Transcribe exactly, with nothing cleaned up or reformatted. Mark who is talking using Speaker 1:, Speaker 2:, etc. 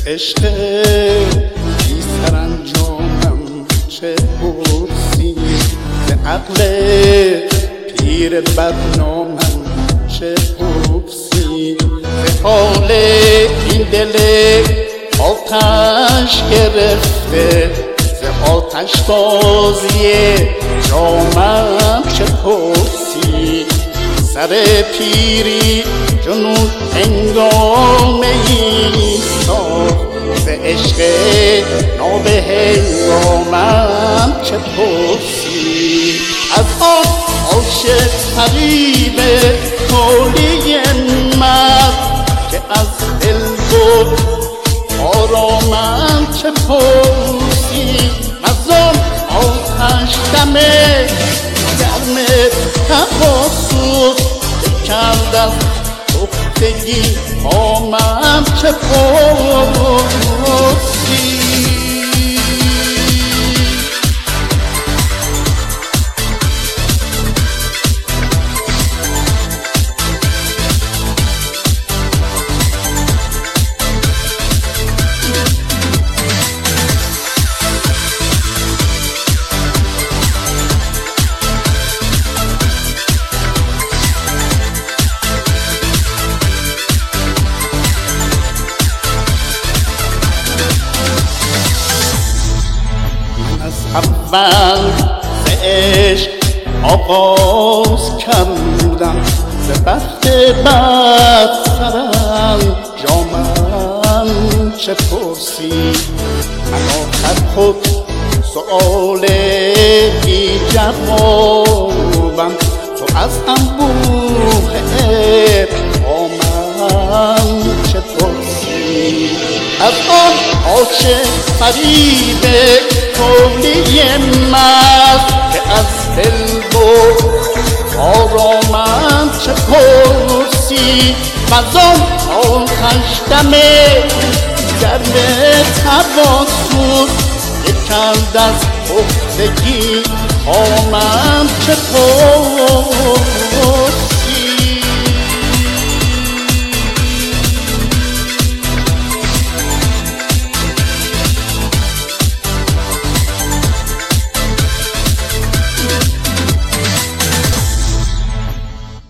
Speaker 1: عشق بی سرانجامم چه پرسی، ز عقل پیر بدنامم چه پرسی، ز حال این دل آتش گرفته، ز آتش بازی جامم چه پرسی. سر پیری جنون هنگامه ای ساخت، ز عشق ناب هنگامم چه پرسی. از آن عاشق طریب تولی مرد که از دل بود آرامم چه پرسی. از آن آتش دم گرم تفاسوس که کرد از پختگی آمم چه پرسی. اول ز عشق آغاز کردم، ز بخت بد سرم جامم چه پرسی. من آخر خود سؤال بی جوابم، تو از انبوه ابهامم چه پرسی. از آن عاشق فریب تولی مرد که از دل بود آرامم چه پرسی. وز آن آتش دم گرم تفاسوس که کرد از پختگی خامم چه پرسی.